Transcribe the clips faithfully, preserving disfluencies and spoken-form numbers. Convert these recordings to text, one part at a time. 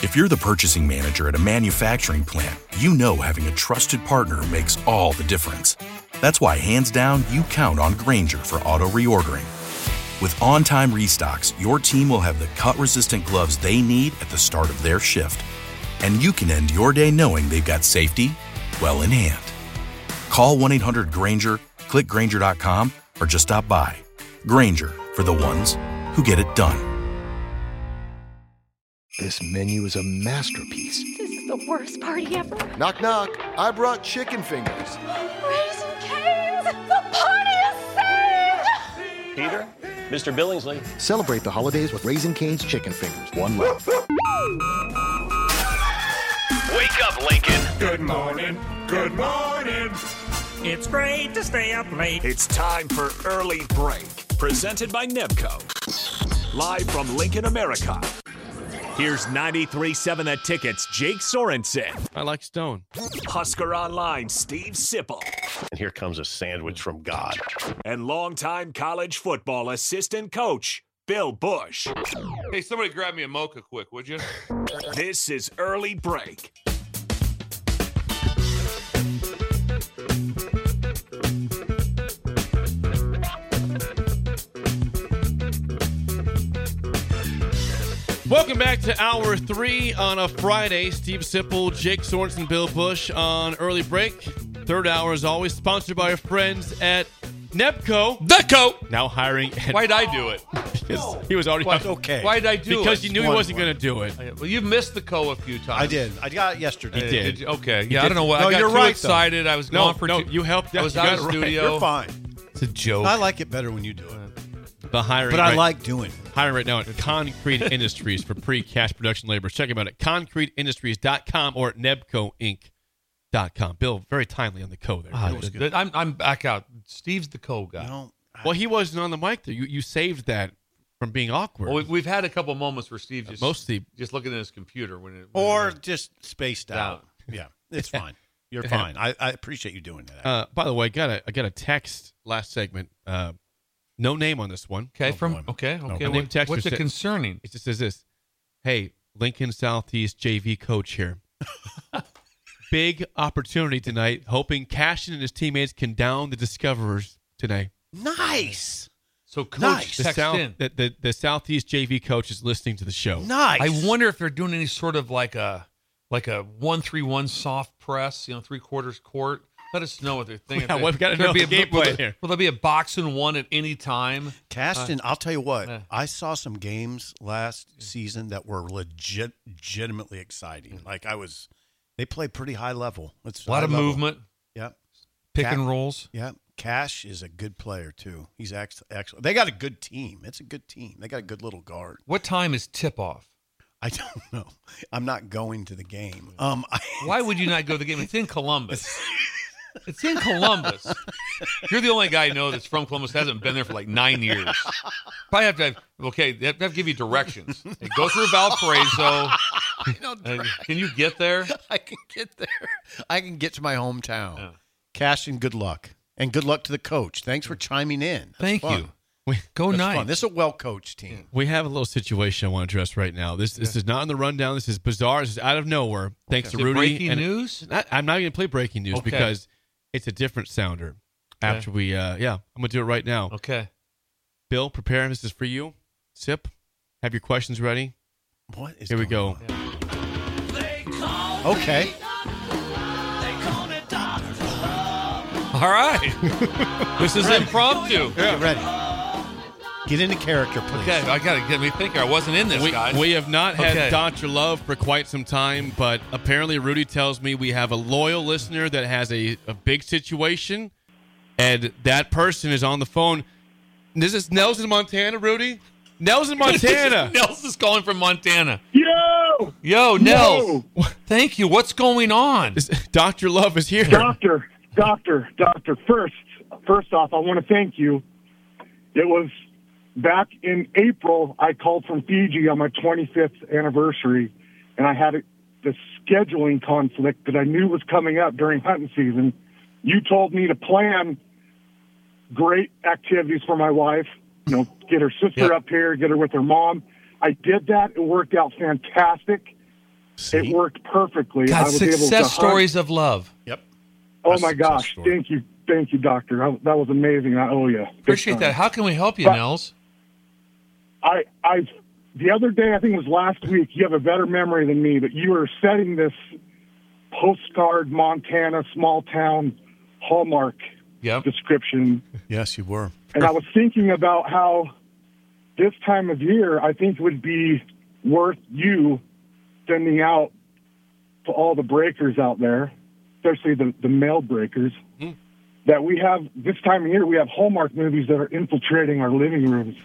If you're the purchasing manager at a manufacturing plant, you know having a trusted partner makes all the difference. That's why, hands down, you count on Grainger for auto reordering. With on-time restocks, your team will have the cut-resistant gloves they need at the start of their shift. And you can end your day knowing they've got safety well in hand. Call one eight hundred Grainger, click Grainger dot com, or just stop by. Grainger, for the ones who get it done. This menu is a masterpiece. This is the worst party ever. Knock, knock. I brought chicken fingers. Raising Cane's! The party is saved! Peter, Mister Billingsley. Celebrate the holidays with Raising Cane's chicken fingers. One love. Wake up, Lincoln. Good morning. Good morning. It's great to stay up late. It's time for Early Break. Presented by Nebco. Live from Lincoln, America. Here's ninety-three point seven The Ticket's Jake Sorensen. I like Stone. Husker Online, Steve Sipple. And here comes a sandwich from God. And longtime college football assistant coach, Bill Bush. Hey, somebody grab me a mocha quick, would you? This is Early Break. Welcome back to Hour three on a Friday. Steve Sipple, Jake Sorensen, Bill Bush on Early Break. Third hour, as always, sponsored by our friends at Nebco. Nebco! Now hiring. At, Why'd I do it? Because he was already... What? Okay. Why'd I do because it? you knew he wasn't going to do it. Well, you've missed the co a few times. I did. I got it yesterday. He Uh, did. you? Okay. He Yeah, did. I don't know what. No, I got you're too right, excited. I was No, gone for no, two. you helped. I was you out got of it the right. studio. You're fine. It's a joke. I like it better when you do it. The hiring, But I right, like doing it. hiring right now at Concrete Industries for pre-cash production labor. Check them out at concrete industries dot com or at nebco inc dot com. Bill, very timely on the code there. Ah, That was th- good. th- I'm, I'm back out. Steve's the co guy. No, Well, he wasn't on the mic there. You you saved that from being awkward. Well, we've, we've had a couple moments where Steve just Mostly, just looking at his computer when it when or it- just spaced Down. out. Yeah, it's fine. You're fine. I, I appreciate you doing that. uh, by the way, I got a I got a text last segment. Uh, no name on this one. okay Oh, from boy. okay No. okay. My name What, texter what's it said- concerning? It just says this: Hey, Lincoln Southeast J V coach here. Big opportunity tonight. Hoping Cashin and his teammates can down the Discoverers today. Nice. So coach Nice. The, text South, in. the, the, the Southeast J V coach is listening to the show. Nice. I wonder if they're doing any sort of like a like a one three one soft press, you know, three quarters court. Let us know what they're thinking. Yeah, we've gotta Could there know be the a, game will plan there- here. Will there be a box and one at any time? Caston, I'll tell you what. uh, I saw some games last season that were legit, legitimately exciting. Like I was, they play pretty high level. It's A lot high of level. movement, Yeah, pick Cat- and rolls. yeah. Cash is a good player too. He's actually, actually, they got a good team. It's a good team. They got a good little guard. What time is tip off? I don't know. I'm not going to the game. Um, I, Why would you not go to the game? It's in Columbus. It's in Columbus. You're the only guy I know that's from Columbus, hasn't been there for like nine years. Probably have to have, okay, they have to give you directions. Hey, go through Valparaiso. I know. Uh, can you get there? I can get there. I can get to my hometown. Yeah. Caston, good luck. And good luck to the coach. Thanks for chiming in. That's Thank fun. you. We, Go That's nice. fun. This is a well-coached team. we have a little situation I want to address right now. This this is not in the rundown. This is bizarre. This is out of nowhere. Thanks Is to it Rudy. breaking and- news? Not, I'm not going to play breaking news Okay. because it's a different sounder. Okay. After we, uh, yeah, I'm going to do it right now. Okay. Bill, prepare. This is for you. Sip. Have your questions ready. What is Here we going go. on? Okay. All right. This is impromptu. Get ready. Get into character, please. Okay, I got to get me thinking. I wasn't in this, We, guys. we have not had Okay. Doctor Love for quite some time, but apparently Rudy tells me we have a loyal listener that has a, a big situation, and that person is on the phone. This is Nelson, Montana, Rudy? Nelson, Montana. Nels is calling from Montana. Yo! Yo, Nels. Thank you. What's going on? This- Doctor Love is here. Doctor, doctor, doctor. First, first off, I want to thank you. It was back in April, I called from Fiji on my twenty-fifth anniversary, and I had a, the scheduling conflict that I knew was coming up during hunting season. You told me to plan great activities for my wife, you know, get her sister Yep. up here, get her with her mom. I did that. It worked out fantastic. See? It worked perfectly. God, I was able to success hunt. stories of love. Yep. Oh That's my a success gosh! story. Thank you, thank you, doctor. I, that was amazing. I owe you. Big Appreciate time. that. How can we help you, But- Nels? I, I, the other day, I think it was last week. You have a better memory than me, but you were setting this postcard Montana small town Hallmark Yep. description, Yes, you were. and I was thinking about how this time of year, I think would be worth you sending out to all the breakers out there, especially the, the mail breakers, Mm. that we have this time of year, we have Hallmark movies that are infiltrating our living rooms.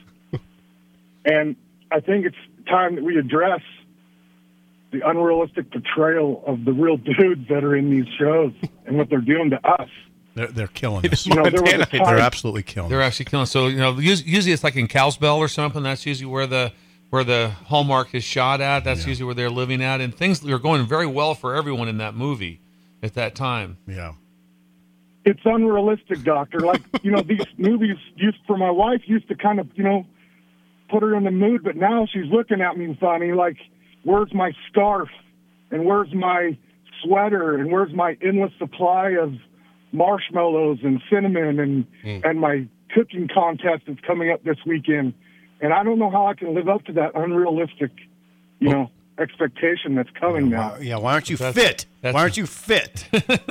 And I think it's time that we address the unrealistic portrayal of the real dudes that are in these shows and what they're doing to us. They're, they're killing us. You know, there was a They're time- absolutely killing They're us. actually killing. So you know, us- usually it's like in Cowsbell or something. That's usually where the where the Hallmark is shot at. That's usually where they're living at, and things are going very well for everyone in that movie at that time. Yeah. It's unrealistic, doctor. Like, you know, these movies used for my wife used to kind of, you know, put her in the mood, but now she's looking at me funny, like, where's my scarf? And where's my sweater? And where's my endless supply of marshmallows and cinnamon and, Mm. and my cooking contest that's coming up this weekend? And I don't know how I can live up to that unrealistic, you know, expectation that's coming now. Why, yeah, why aren't you That's- fit? that's- Why aren't you fit?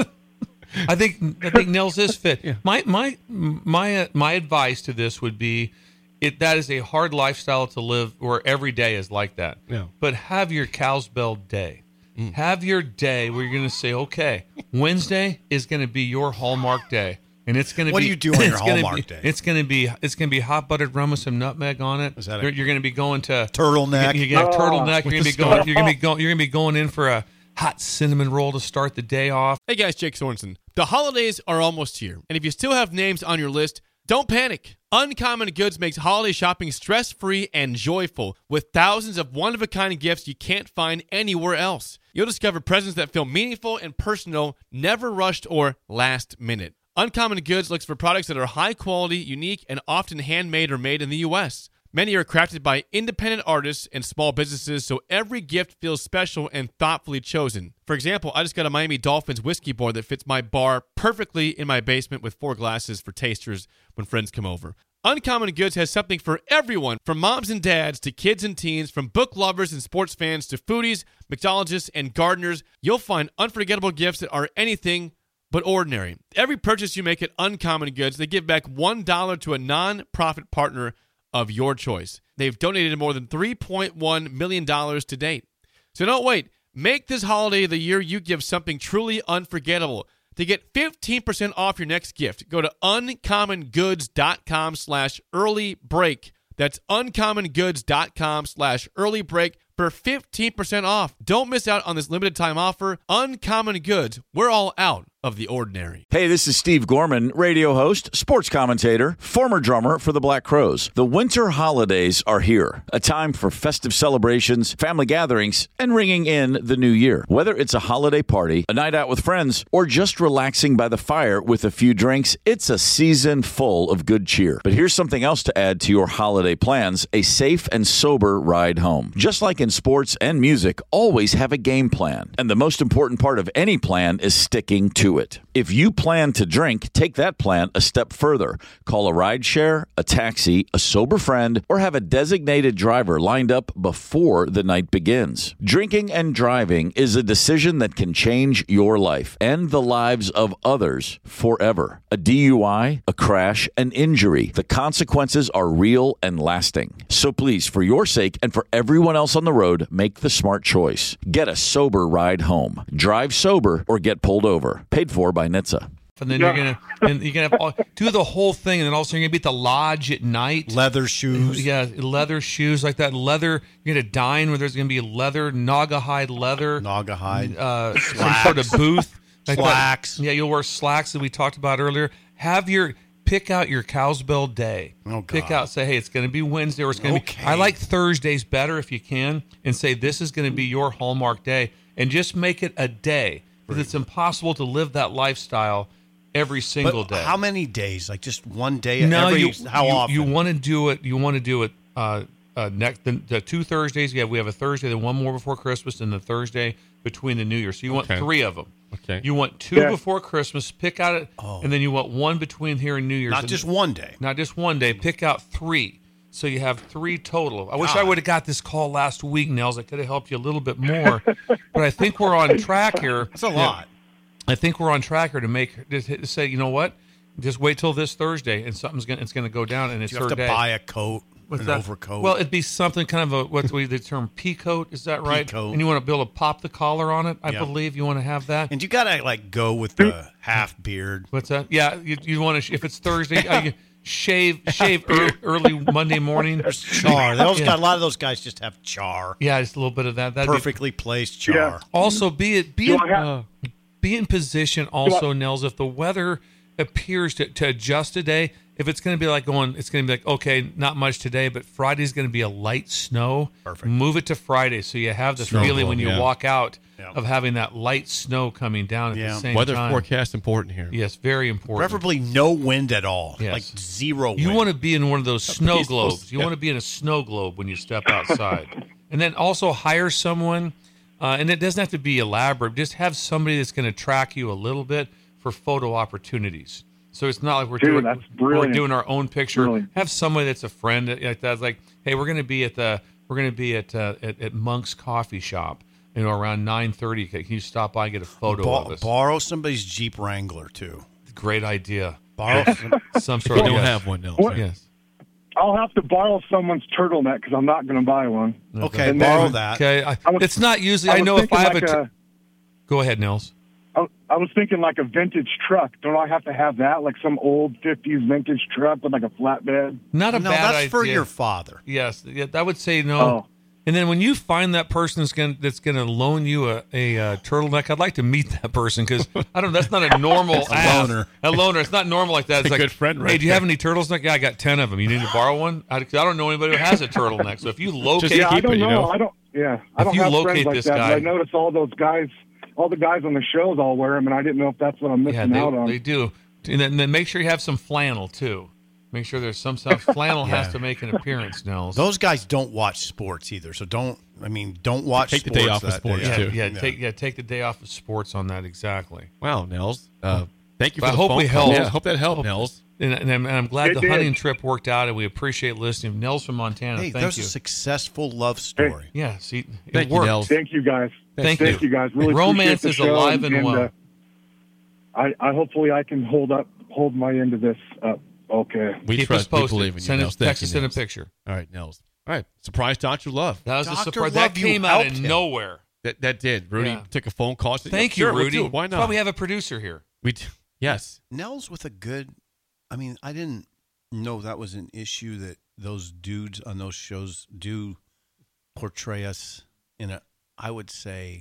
I think I think Nels is fit. My my my uh, my advice to this would be, it that is a hard lifestyle to live where every day is like that. Yeah. But have your Cowsbell day. Have your day where you're going to say, okay, Wednesday is going to be your Hallmark day, and it's going to What be. do you do on your it's gonna Hallmark be- day? It's going to be it's going to be hot buttered rum with some nutmeg on it. Is that a- you're, you're going to be going to Turtleneck? You're going to Oh, turtleneck. You're going with to be the going. scarf. You're going to be going. You're going to be going in for a hot cinnamon roll to start the day off. Hey guys, Jake Sorensen. The holidays are almost here, and if you still have names on your list, don't panic. Uncommon Goods makes holiday shopping stress-free and joyful with thousands of one-of-a-kind gifts you can't find anywhere else. You'll discover presents that feel meaningful and personal, never rushed or last minute. Uncommon Goods looks for products that are high quality, unique, and often handmade or made in the U S. Many are crafted by independent artists and small businesses, so every gift feels special and thoughtfully chosen. For example, I just got a Miami Dolphins whiskey board that fits my bar perfectly in my basement with four glasses for tasters when friends come over. Uncommon Goods has something for everyone, from moms and dads to kids and teens, from book lovers and sports fans to foodies, mixologists, and gardeners. You'll find unforgettable gifts that are anything but ordinary. Every purchase you make at Uncommon Goods, they give back one dollar to a non-profit partner of your choice. They've donated more than three point one million dollars to date. So don't wait. Make this holiday the year you give something truly unforgettable. To get fifteen percent off your next gift, go to uncommongoods.com slash early break. That's uncommongoods.com slash early break for fifteen percent off. Don't miss out on this limited time offer. Uncommon Goods. We're all out of the ordinary. Hey, this is Steve Gorman, radio host, sports commentator, former drummer for the Black Crowes. The winter holidays are here, a time for festive celebrations, family gatherings, and ringing in the new year. Whether it's a holiday party, a night out with friends, or just relaxing by the fire with a few drinks, it's a season full of good cheer. But here's something else to add to your holiday plans: a safe and sober ride home. Just like in sports and music, always have a game plan. And the most important part of any plan is sticking to it. If you plan to drink, take that plan a step further. Call a rideshare, a taxi, a sober friend, or have a designated driver lined up before the night begins. Drinking and driving is a decision that can change your life and the lives of others forever. A D U I, a crash, an injury. The consequences are real and lasting. So please, for your sake and for everyone else on the road, make the smart choice. Get a sober ride home. Drive sober or get pulled over. Paid for by N H T S A. And then you're gonna and you're gonna have all, do the whole thing, and then also you're gonna be at the lodge at night. Leather shoes. Yeah, leather shoes like that. Leather. You're gonna dine where there's gonna be leather, Naugahyde leather, Naugahyde, uh, some sort of booth. Like slacks. That. Yeah, you'll wear slacks that we talked about earlier. Have your pick out your Cowsbell day. Oh, pick God. out. Say, hey, it's gonna be Wednesday, or it's gonna Okay. be. I like Thursdays better if you can, and say this is gonna be your Hallmark day, and just make it a day. Because it's impossible to live that lifestyle every single But day. how many days? Like just one day? No, every, you how you, often? You want to do it. You want to do it uh, uh, next the, the two Thursdays. Yeah, we have a Thursday, then one more before Christmas, and the Thursday between the New Year. So you want Okay. three of them. Okay. You want two Yeah. before Christmas. Pick out it, Oh. and then you want one between here and New Year's. Not And- just one day. Not just one day. Pick out three. So you have three total. I wish I God. would have got this call last week, Nels. I could have helped you a little bit more. But I think we're on track here. That's a lot. I think we're on track here to make to, to say, you know what? Just wait till this Thursday, and something's gonna it's gonna go down, and it's You have her to day. buy a coat, What's an that? overcoat. Well, it'd be something kind of a what's we the term pea coat. Is that right? Pea coat. And you want to be able to pop the collar on it. I Yeah. believe you want to have that. and you gotta like go with the half beard. What's that? Yeah, you, you want to if it's Thursday, uh, you shave shave early, early Monday morning. Char. Those Yeah. got a lot of those guys just have char. Yeah, just a little bit of that. That'd be- Perfectly placed char. Yeah. Also, be it be Do in, I have- uh, be in position. Also, Nels, if the weather appears to, to adjust today, if it's going to be like going, it's going to be like okay, not much today, but Friday's going to be a light snow. Perfect. Move it to Friday so you have the Snow feeling globe, when you yeah. walk out Yeah. of having that light snow coming down at Yeah. the same Weather time. forecast important here. Yes, very important. Preferably no wind at all. Yes. Like zero wind. You want to be in one of those snow peaceful- globes. You yeah. want to be in a snow globe when you step outside. And then also hire someone, uh, and it doesn't have to be elaborate. Just have somebody that's going to track you a little bit for photo opportunities. So it's not like we're Dude, doing that's we're brilliant. doing our own picture. Brilliant. Have somebody that's a friend that- like that's like, hey, we're going to be at the we're going to be at, uh, at at Monk's Coffee Shop, you know, around nine thirty. Can you stop by and get a photo Bo- of us? borrow somebody's Jeep Wrangler too. Great idea. Borrow. Some We sort of don't yes. have one, Nels. What? Yes. I'll have to borrow someone's turtleneck because I'm not going to buy one. okay, And borrow then- that. Okay, I, I was- it's not usually. I I, was know if thinking I have like a. T- a- Go ahead, Nels. I, I was thinking like a vintage truck. Don't I have to have that? Like some old fifties vintage truck with like a flatbed? Not a no, bad that's idea. for your father. Yes, yeah, I would say no. Oh. And then when you find that person that's going that's going to loan you a, a, uh turtleneck, I'd like to meet that person because I don't. That's not a normal A ask. loner. A loner. It's not normal like that. It's a like, good friend right hey, do you have there. any turtleneck? Yeah, I got ten of them. You need to borrow one. I, I don't know anybody who has a turtleneck. So if you locate, Yeah, I keep don't it, you know. know? I don't. Yeah, I If don't you have locate friends like this that. guy- But I noticed all those guys, all the guys on the shows all wear them, and I didn't know if that's what I'm yeah, missing out they, on. they do. And then, and then make sure you have some flannel too. Make sure there's some stuff. Flannel has Yeah. to make an appearance, Nels. Those guys don't watch sports either, so don't. I mean, don't watch. Take the sports day off of that sports, day. yeah, too. yeah, take yeah, take the day off of sports on that exactly. Wow, Nels. Uh, thank you for I the hope phone we call. helped. Yeah, hope that helped, Nels. And, and, I'm, and I'm glad It the did. hunting trip worked out, and we appreciate listening. Nels from Montana, Hey, thank there's you. a successful love story. Yeah, see, it Thank you, worked. Nels. Thank you guys. Thank Thank you. you guys. Really Romance appreciate is the show, alive and well. uh, I, I hopefully I can hold up, hold my end of this up. Okay. We Keep trust, us posted. we believe in you, Send Nels. us, Thank text you, us in a Nels. picture. All right, Nels. All right, surprise, Doctor Love. That was a Doctor surprise. Love, That you came out helped of him. nowhere. That that did. Rudy Yeah. took a phone call. Said, Thank "Yeah, you, sure, we'll Rudy. do it. Why That's why not? we have a producer here. We d- yes. Nels with a good. I mean, I didn't know that was an issue that those dudes on those shows do portray us in a. I would say.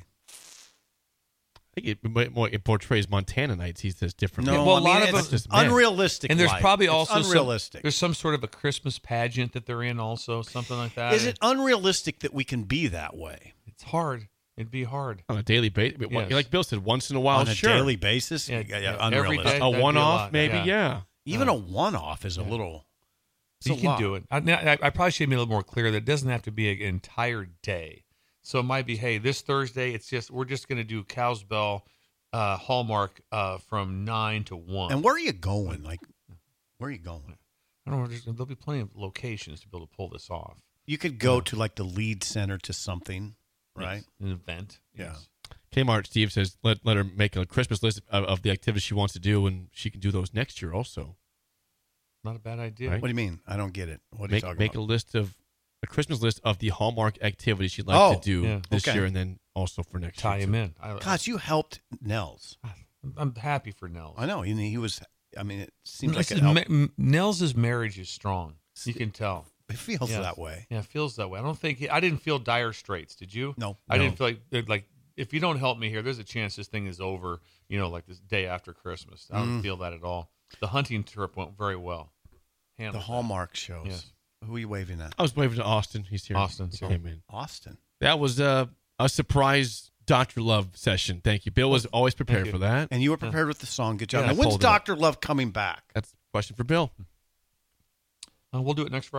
I think it, it, more- it portrays Montananites. He says differently. No, well, I a lot mean, of it's us- just men. unrealistic. And there's life. probably It's also some- unrealistic. there's some sort of a Christmas pageant that they're in, also something like that. Is it unrealistic that we can be that way It's hard. It'd be hard. On a daily basis. Yes. Like Bill said, once in a while, on a sure. daily basis? Yeah, Yeah, yeah, yeah, every unrealistic. day. a That'd be a one-off, lot, maybe, yeah. yeah. Even Uh, a one-off is a yeah. little. It's You a can lot. do it. I, I, I probably should be a little more clear that it doesn't have to be an entire day. So it might be, hey, this Thursday, it's just we're just going to do Cow's Bell uh, Hallmark uh, from nine to one. And where are you going? Like, where are you going? I don't know. There's, there'll be plenty of locations to be able to pull this off. You could go to like the lead center to something, right? Yes, an event. Yeah. Yes. Kmart Steve says let let her make a Christmas list of, of the activities she wants to do, and she can do those next year also. Not a bad idea. Right. What do you mean? I don't get it. What are Make you talking make about? a list of a Christmas list of the Hallmark activities she'd like Oh, to do yeah. this Okay. year, and then also for next Tie year. him too. in. I, God, you helped Nels. I'm happy for Nels. I know. And he was. I mean, it seems like This it, is helped. ma- m- Nels' marriage is strong. You can tell. It feels Yes. that way. Yeah, it feels that way. I don't think I didn't feel dire straits. Did you? No. I No. didn't feel like like if you don't help me here, there's a chance this thing is over. You know, like this day after Christmas. I don't Mm. feel that at all. The hunting trip went very well. The Handled that. Hallmark shows. Yes. Who are you waving at? I was waving to Austin. He's here. Austin, He sorry. came in. Austin. That was uh, a surprise Doctor Love session. Thank you. Bill was always prepared you. for that. And you were prepared with the song. Good job. Yeah, now, I when's pulled it up. Doctor Love coming back? That's a question for Bill. Uh, we'll do it next Friday.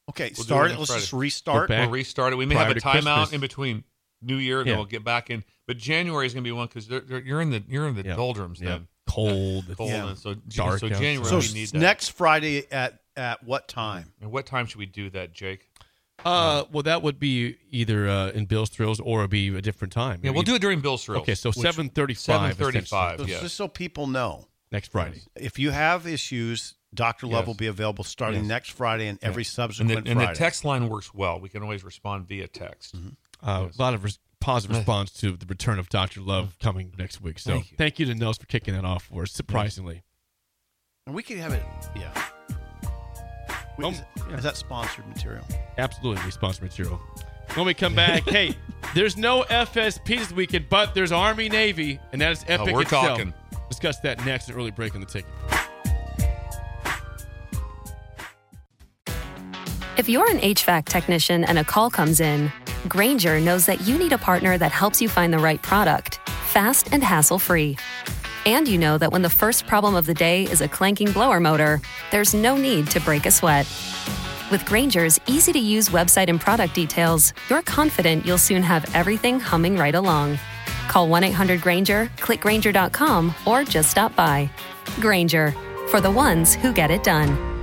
Okay, We'll start do it. on Let's Friday. just restart. We'll restart it. We may prior have a to timeout Christmas. in between New Year, then Yeah. we'll get back in. But January is going to be one because you're in the you're in the Yeah. doldrums Yeah. then. Cold. Cold. Yeah. And so, Dark so outside. January So we need that. next Friday at at what time? And what time should we do that, Jake? Uh, well, that would be either uh, in Bill's Thrills or it'd be a different time. Yeah, we'll do it during Bill's Thrills. Okay, so Which- seven thirty-five. seven thirty-five, So yes. Just so people know, Next Friday. if you have issues, Doctor Love Yes. will be available starting Yes. next Friday and every And subsequent the, and Friday. the text line works well. We can always respond via text. Uh, A lot of res- positive response to the return of Doctor Love coming next week. So Thank you. thank you to Nels for kicking that off for us, surprisingly. And we could have it, yeah. We- Oh, is, yeah. is that sponsored material? Absolutely sponsor material. When we come back, hey, there's no F S P this weekend, but there's Army Navy, and that is epic we're itself. talking. Discuss that next, an early break on the ticket. If you're an H V A C technician and a call comes in, Grainger knows that you need a partner that helps you find the right product, fast and hassle-free. And you know that when the first problem of the day is a clanking blower motor, there's no need to break a sweat. With Grainger's easy-to-use website and product details, you're confident you'll soon have everything humming right along. Call one eight hundred Grainger, click Grainger dot com, or just stop by. Grainger, for the ones who get it done.